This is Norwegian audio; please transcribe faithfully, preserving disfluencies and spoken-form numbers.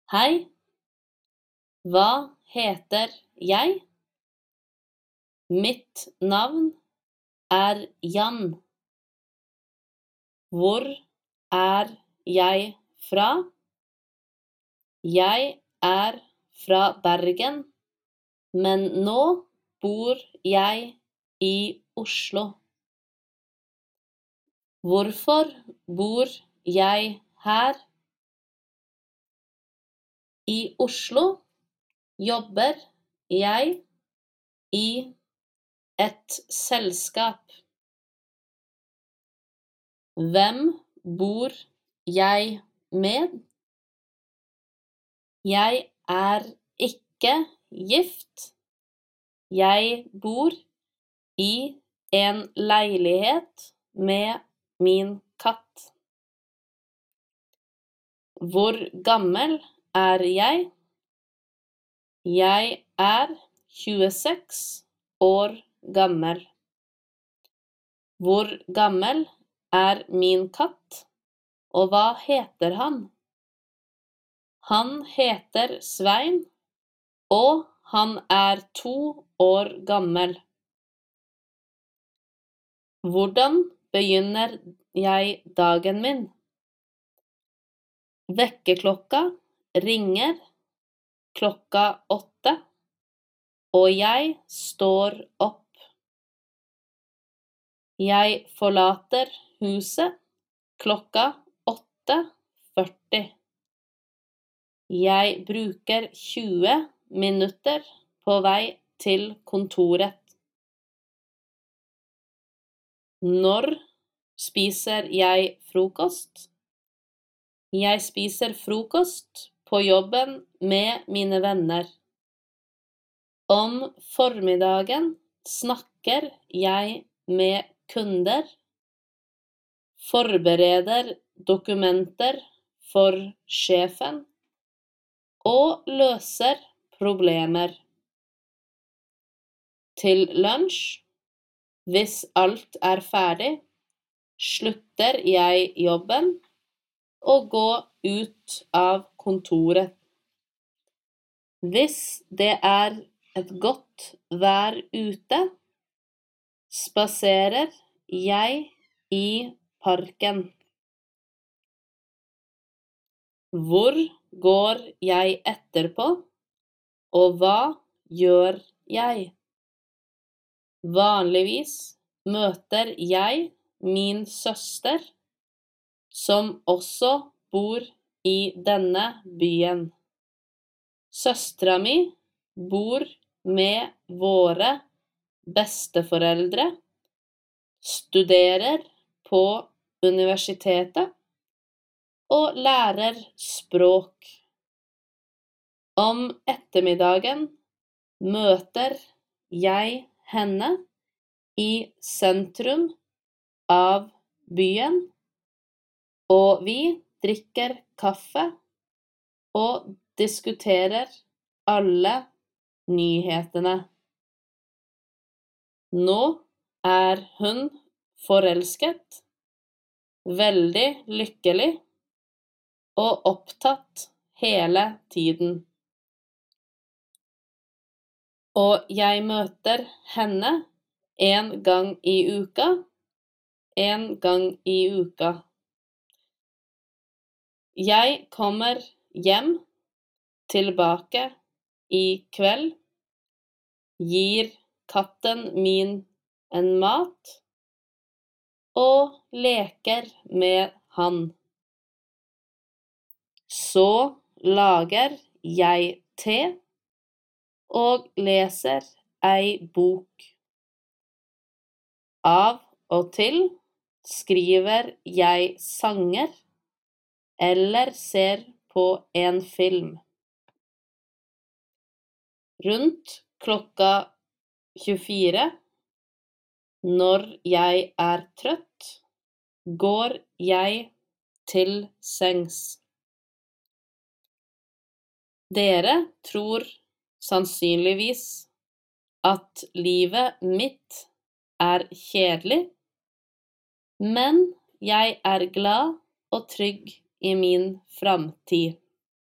Hei, hva heter jeg? Mitt navn er Jan. Hvor er jeg fra? Jeg er fra Bergen, men nå bor jeg i Oslo. Hvorfor bor jeg her? I Oslo jobber jeg i et selskap. Hvem bor jeg med? Jeg er ikke gift. Jeg bor i en leilighet med min katt. Hvor gammel er jeg? Jeg er tjueseks år gammel. Hvor gammel er min katt, og hva heter han? Han heter Svein, og han er to år gammel. Hvordan begynner jeg dagen min? Vekkerklokka ringer klokka åtte, og jeg står opp. Jeg forlater huset klokka åtte førti. Jeg bruker tjue minutter på vei til kontoret. Når spiser jeg frokost? Jeg spiser frokost på jobben med mine venner. Om formiddagen snakker jeg med kunder, forbereder dokumenter for sjefen og løser problemer. Til lunsj, hvis alt er ferdig, slutter jeg jobben og går ut av kontoret. Hvis det er et godt vær ute, spaserer jeg i parken. Hvor går jeg etterpå, og hva gjør jeg? Vanligvis møter jeg min søster, som også bor i denne byen. Søstera mi bor med våre besteforeldre, studerer på universitetet og lærer språk. Om ettermiddagen møter jeg henne i sentrum av byen, og vi drikker kaffe og diskuterer alle nyhetene. Nå er hun forelsket, veldig lykkelig og opptatt hele tiden. Og jeg møter henne en gang i uka, en gang i uka. Jeg kommer hjem tilbake i kveld, gir katten min en mat og leker med han. Så lager jeg te og leser ei bok. Av og til skriver jeg sanger eller ser på en film. Rundt klokka tjuefire, når jeg er trøtt, går jeg til sengs. Dere tror sannsynligvis at livet mitt er kjedelig, men jeg er glad og trygg i min framtid.